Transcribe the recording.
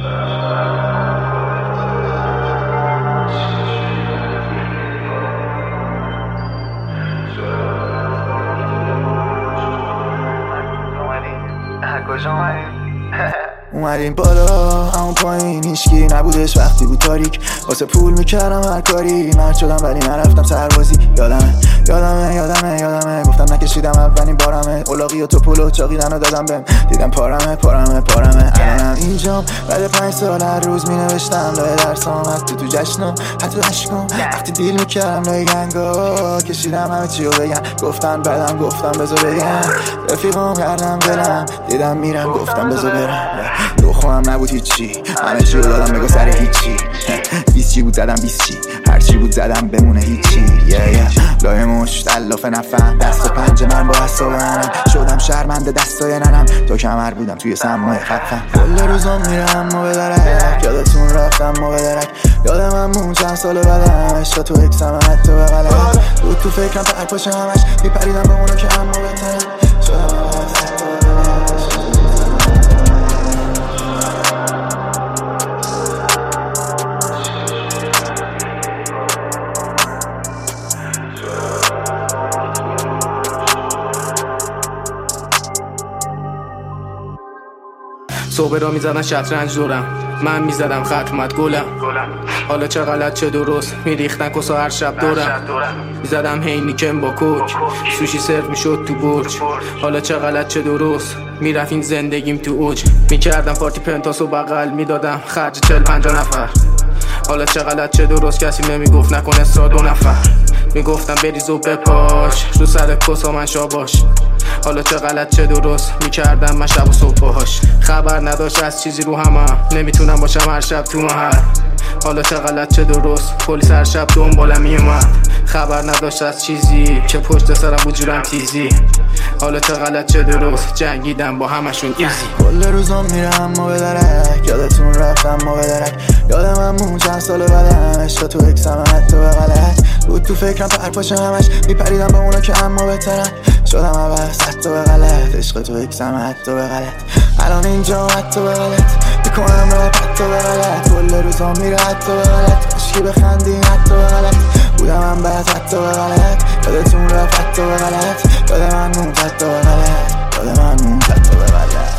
اومدیم بالا همون پایین هیچکی نبودش وقتی بود تاریک واسه پول میکردم هر کاری مرد شدم ولی نرفتم سربازی یادمه گفتم نکشیدم اولین بارمه اولاقی و توپولو چاقیدن و دادم بهم دیدم پارمه الانم اینجام بعد 5 سال هر روز مینوشتم لای درسام حتی تو جشنم حتی عشقم وقتی دیل میکردم لای گنگا کشیدم همه چیو بگم گفتن بعدم گفتم بذار بگم رفیقم کردم دلم دیدم میرم گفتم بذار برم دو خواهم نبود هیچی همه چی رو دادم بگو سر هیچی 20 چی بود زدم 20 چی هر چی بود زدم بمونه هیچی لای مشت الاف نفهم دست و پنجه من با حساب منم شدم شرمنده دستای ننم تا کمر بودم توی سمای خفم کل روزم میرم و بدرک یادتون رفتم و بدرک یادم مون چند سال بعدم عشق تو اکسم حتی بغلت بود تو فکرم پر پاشه همش میپریدم به اونو که هم و بهترم شدم صبح را میزدن شطرنج دورم من میزدم ختمت گلم حالا چه غلط چه درست میریختن کسا هر شب دورم میزدم هینیکن با کوک سوشی سرو میشد تو برج حالا چه غلط چه درست میرفتین زندگیم تو اوج میکردم پارتی پنتاس و بغل میدادم خرج 40-50 نفر حالا چه غلط چه درست کسی نمیگفت نکن اصرا 2 نفر میگفتم بریز و بپاش رو سر کسا من شاباش حالا چه غلط چه درست میکردم من شب و صبح باهاش خبر نداشت از چیزی رو همه نمیتونم باشم هر شب تو محل حالا چه غلط چه درست پلیس هر شب دنبالم میومد خبر نداشت از چیزی که پشت سرم بود جورم تیزی حالا چه غلط چه درست جنگیدم با همشون ایزی کل روزم میرم و بدرک یادتون رفتم و بدرک یادم مون چند سال بعدم عشق تو اکسم حتی بغلت بود تو فکرم پر پاشه همش میپریدم با اونا که اما بهترم شدم عوض حتی بغلت عشق تو اکسم حتی بغلت الان اینجا حتی بغلت میکنم رپ حتی بغلت کل روزم میره حتی بغلت عشقی بخندین حتی بغلت بودم هم بعد حتی بغلت یادتون رفت حتی بغلت یادم مون حتی بغلت